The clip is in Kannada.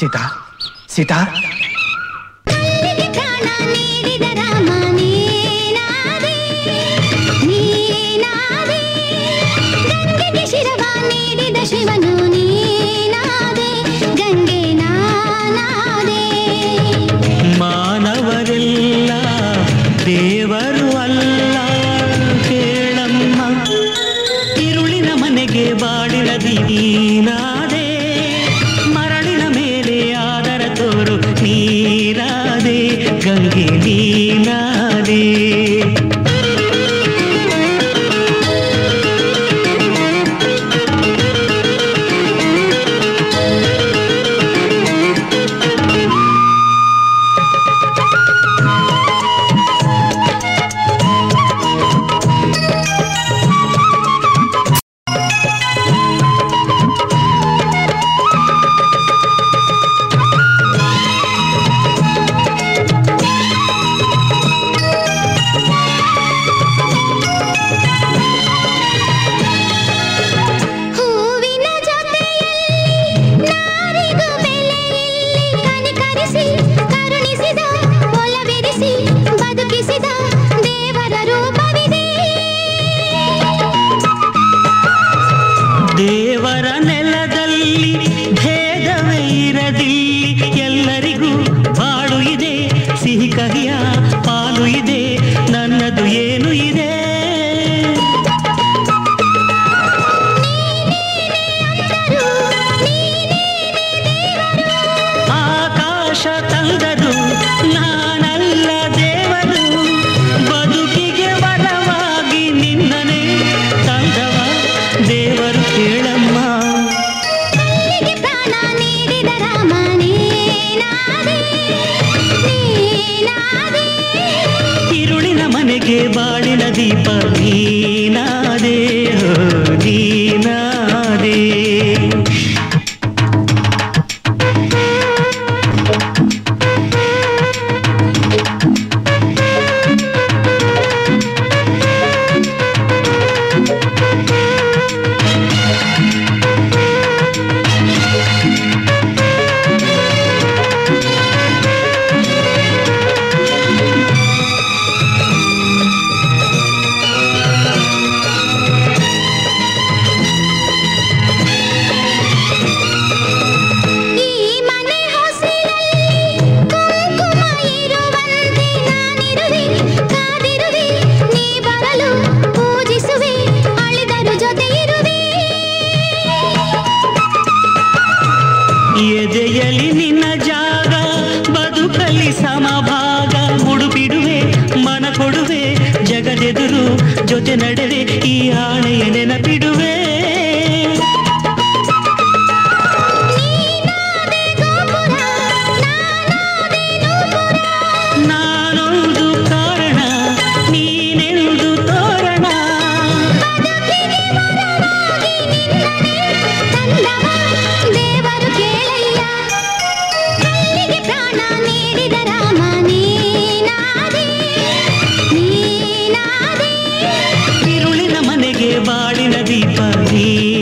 ಸೀತಾ ಸೀತಾ ಪ್ರಾಣ ನೀಡಿದ ರಾಮ ನೀನಾದೆ ನೀನಾದೆ ಗಂಗೆಗೆ ಶಿರವ ನೀಡಿದ ಶಿವನು ನೀನಾದೆ ಗಂಗೆ ನಾನಾದೆ ಮಾನವರೆಲ್ಲ ದೇವರು ಅಲ್ಲ ಕೇಳಮ್ಮ ഇരുಳಿನ ಮನೆಗೆ ಬಾಳಿನ ನೀನಾದೆ ಮರಳಿನ ಮೇಲೆ ಆದರ ತೋರು ನೀರಾದೆ ಗಂಗೆ ನೀನಾದೆ ದೇವರ ನೆಲದಲ್ಲಿ ಭೇದವೇ ಇರದಿಲ್ಲಿ ಎಲ್ಲರಿಗೂ ಬಾಳು ಇದೆ ಸಿಹಿ ಕಹಿಯ ಪಾಲು ಇದೆ ನನ್ನದು ಏನು ಇದೆ ಆಕಾಶ ತಂದದು ನಾನಲ್ಲ ದೇವರು ಬದುಕಿಗೆ ಬಲವಾಗಿ ನಿನ್ನನೆ ತಂದವ ದೇವರು ಕೇಳಮ್ಮ ಪ್ರಾಣ ನೀಡಿದ ರಾಮ ನೀನಾದೆ ನೀನಾದೆ ഇരുಳಿನ ಮನೆಗೆ ಬಾಳಿನ ದೀಪ ನೀನಾದೆ ನೀನಾದೆ ಎದೆಯಲಿ ನಿನ್ನ ಜಾಗ ಬದುಕಲಿ ಸಮಭಾಗ ಮುಡುಬಿಡುವೆ ಮನ ಕೊಡುವೆ ಜಗದೆದುರು ಜೊತೆ ನಡೆವೆ ಈ ಆಣೆಯ ನೆನಪಿಡುವೆ ನಾನೊಂದು ಕಾರಣ ನೀನೆಂದು ತೋರಣ ಪ್ರಾಣ ನೀಡಿದ ರಾಮ ನೀನಾದೆ ನೀನಾದೆ ഇരുಳಿನ ಮನೆಗೆ ಬಾಳಿನ ದೀಪ ನೀ